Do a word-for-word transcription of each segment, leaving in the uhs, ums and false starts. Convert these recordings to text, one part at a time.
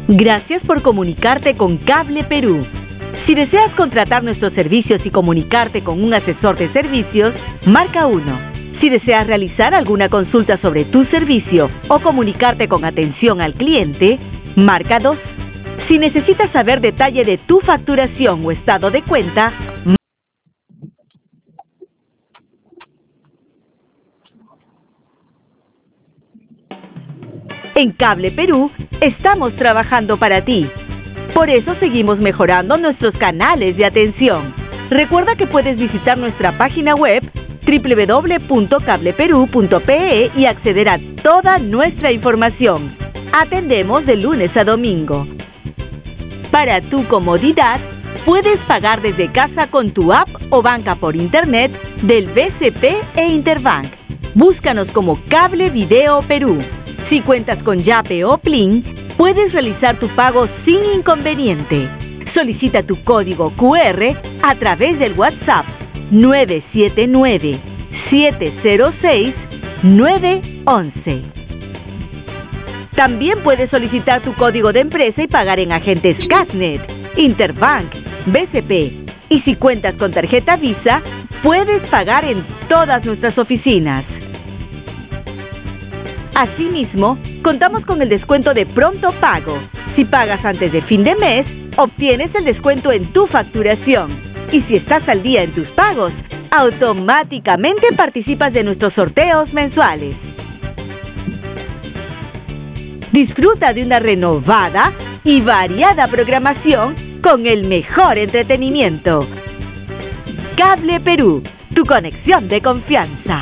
Gracias por comunicarte con Cable Perú. Si deseas contratar nuestros servicios y comunicarte con un asesor de servicios, marca uno. Si deseas realizar alguna consulta sobre tu servicio o comunicarte con atención al cliente, marca dos. Si necesitas saber detalle de tu facturación o estado de cuenta, en Cable Perú estamos trabajando para ti. Por eso seguimos mejorando nuestros canales de atención. Recuerda que puedes visitar nuestra página web doble u doble u doble u punto cable perú punto pe e y acceder a toda nuestra información. Atendemos de lunes a domingo. Para tu comodidad, puedes pagar desde casa con tu app o banca por internet del B C P e Interbank. Búscanos como Cable Video Perú. Si cuentas con Yape o Plin, puedes realizar tu pago sin inconveniente. Solicita tu código cu erre a través del WhatsApp nueve siete nueve, siete cero seis, nueve once. También puedes solicitar tu código de empresa y pagar en agentes Casnet, Interbank, B C P. Y si cuentas con tarjeta Visa, puedes pagar en todas nuestras oficinas. Asimismo, contamos con el descuento de pronto pago. Si pagas antes de fin de mes, obtienes el descuento en tu facturación. Y si estás al día en tus pagos, automáticamente participas de nuestros sorteos mensuales. Disfruta de una renovada y variada programación con el mejor entretenimiento. Cable Perú, tu conexión de confianza.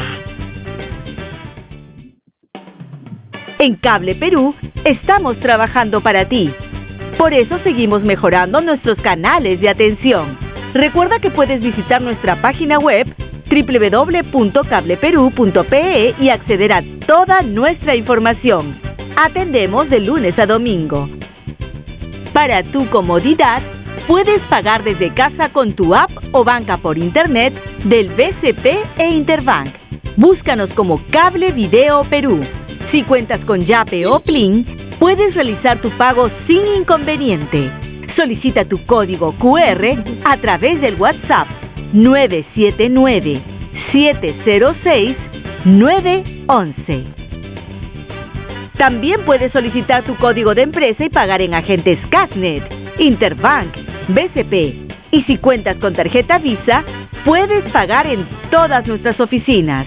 En Cable Perú estamos trabajando para ti. Por eso seguimos mejorando nuestros canales de atención. Recuerda que puedes visitar nuestra página web doble u doble u doble u punto cable perú punto pe e y acceder a toda nuestra información. Atendemos de lunes a domingo. Para tu comodidad, puedes pagar desde casa con tu app o banca por internet del B C P e Interbank. Búscanos como Cable Video Perú. Si cuentas con Yape o Plin, puedes realizar tu pago sin inconveniente. Solicita tu código cu erre a través del WhatsApp nueve siete nueve, siete cero seis, nueve once. También puedes solicitar tu código de empresa y pagar en agentes Casnet, Interbank, B C P. Y si cuentas con tarjeta Visa, puedes pagar en todas nuestras oficinas.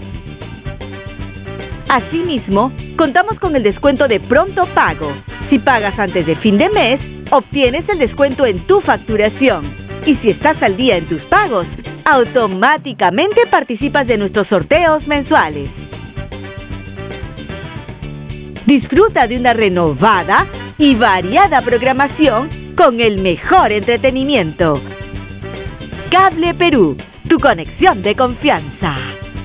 Asimismo, contamos con el descuento de pronto pago. Si pagas antes de fin de mes, obtienes el descuento en tu facturación. Y si estás al día en tus pagos, automáticamente participas de nuestros sorteos mensuales. Disfruta de una renovada y variada programación con el mejor entretenimiento. Cable Perú, tu conexión de confianza.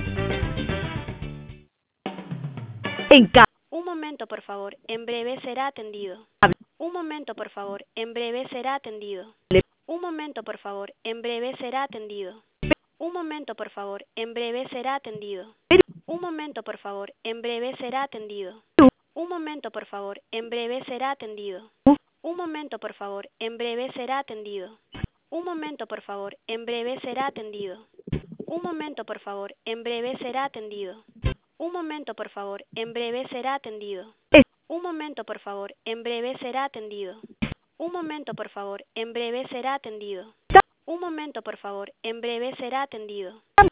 En Cable Un momento, por favor. En breve será atendido. Un momento, por favor. En breve será atendido. Un momento, por favor. En breve será atendido. Un momento, por favor. En breve será atendido. Un momento, por favor. En breve será atendido. Un momento, por favor. En breve será atendido. Un momento, por favor. En breve será atendido. Un momento, por favor. En breve será atendido. Un momento, por favor. En breve será atendido. Un momento, por favor. En breve será atendido. Un momento, por favor. En breve será atendido. Un momento, por favor. En breve será atendido. Un momento, por favor. En breve será atendido.